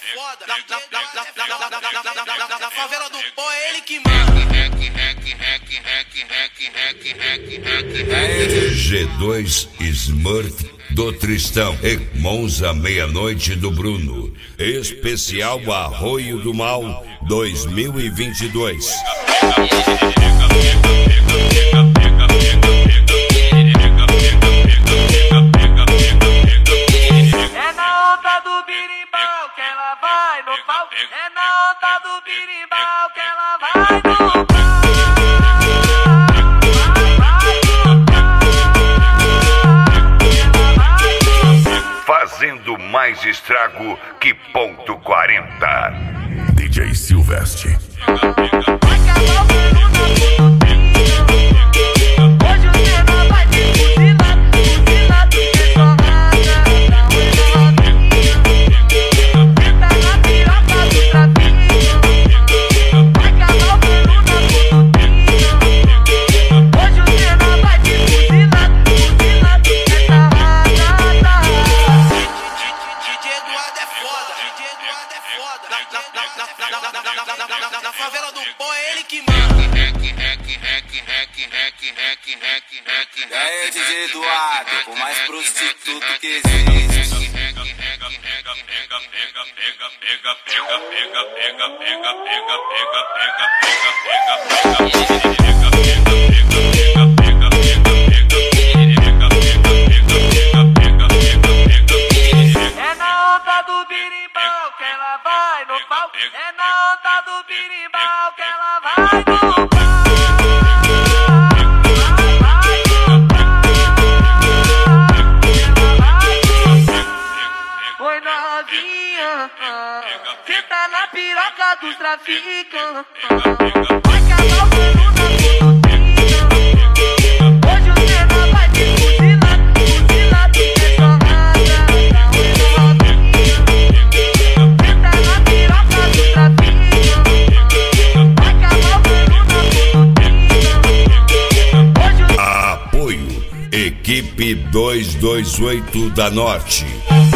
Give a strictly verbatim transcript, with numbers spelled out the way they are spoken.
foda. Na, na, na, na, na, na, na, na favela do pó é ele que manda. G dois Smurf do Tristão, Irmãos à Meia-Noite do Bruno, especial Arroio do Mal dois mil e vinte e dois. É na onda do birimbau que ela vai no pau. É na onda do birimbau que ela vai no pau. Fazendo mais estrago que ponto quarenta. D J Silvestre. Na favela do pó é ele que manda. E aí, D J Eduardo, o mais prostituto que existe. É na onda do birimbau que ela vai no pau. É na onda do birimbau que ela vai no pau. Oi novinha, senta na piroca dos traficantes. Vai calar o mano na putinha. Hoje o cena vai te fuzilar, fuzilar tu é torrada. Oi novinha, senta na piroca dos traficantes. Vai calar o mano na putinha. Apoio Equipe duzentos e vinte e oito da Norte.